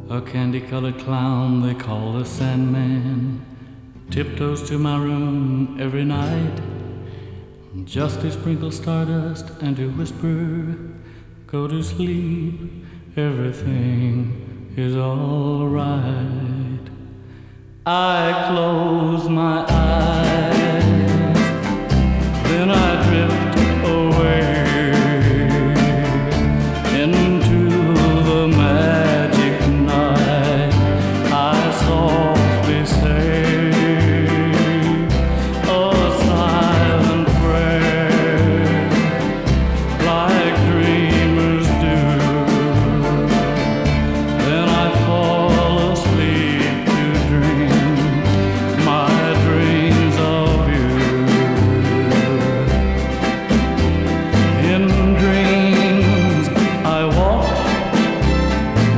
A candy-colored clown they call the Sandman tiptoes to my room every night just to sprinkle stardust and to whisper, go to sleep, everything is all right. I close my eyes